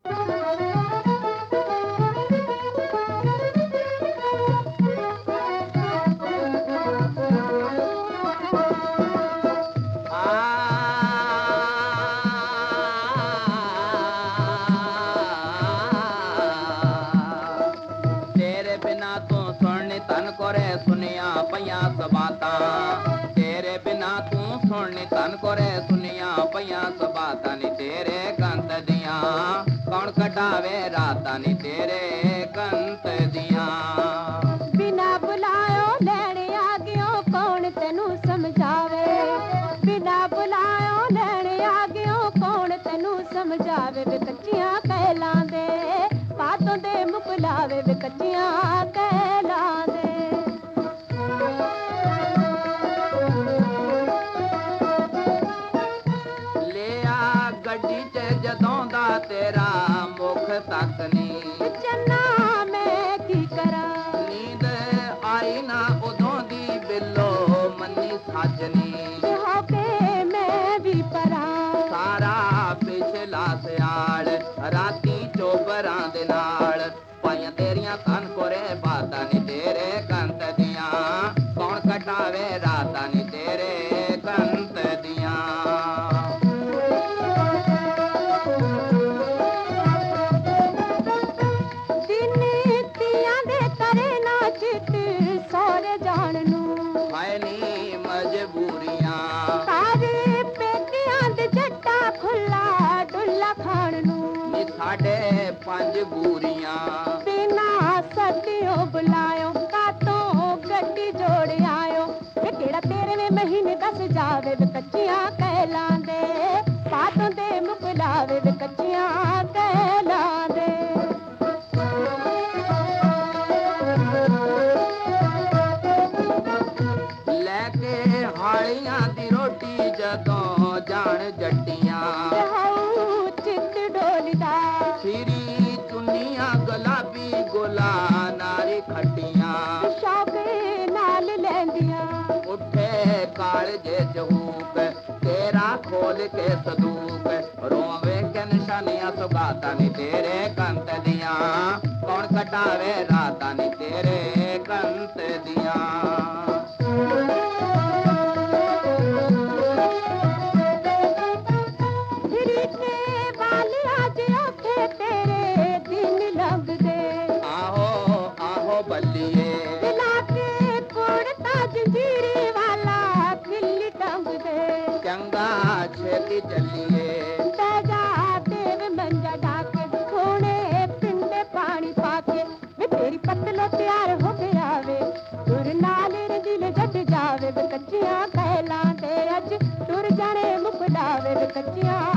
तन करे सुनिया पया सबाता तेरे बिना तू सुननी तन करे सुनिया पया सबाता नी तेरे कंत दिया कौन कटावे राता नी तेरे कंत दिया बिना बुलायो लैने आ गयो कौन तेनू समझावे बिना बुलायो लैने आ गयो कौन तेनू समझावे वे कच्चियां कहलां दे बातों दे मुकलावे वे कच्चियां कहलां दे गड्डी च जदों दा तेरा मुख तकनी चन्ना मैं की करा नींद आई ना उदों दी बिलो मनी साजनी होके मैं भी परा सारा पिछला सियाल राती चोबरां दे नाल पाइयां तेरियां तन कोरे बातां नी तेरे कंत दियां कौन कटावे रातां नी तेरे कंत दियां मजबूरियां सारे पेटियां दे जट्टा खुला डुल्ला खाण नू साढ़े 5 बूरियां बिना सदियों बुलायो कातों गड्डी जोड़ आयो ये केड़ा तेरे में महीने दस जावे वे कच्चियां कहलां दे बातों दे मुकलावे वे कच्चियां कहलां दे हालियां दी रोटी जदों जान जट्टियां चित डोलदा सिरी चुन्नियां गुलाबी गोला नारी खट्टियां शौक नाल लैंदियां उठे कालजे चहूक तेरा खोल के सदूक रोवे के निशानियां सुगाता नी तेरे कंत दियां कौन कटावे राता नी तेरे कंत दियां बल्लिए दिला के कोड़ता जंजीरी वाला खिल्ली टंग दे चंगा छेती चलिए तेजा देव मंजा डाके सोने पिंडे पानी पाके वे तेरी पतलो तैयार हो के आवे तुर नाले दिल जट जावे वे कच्चियां कहलां दे अज तुर जाने मुकलावे वे कच्चियां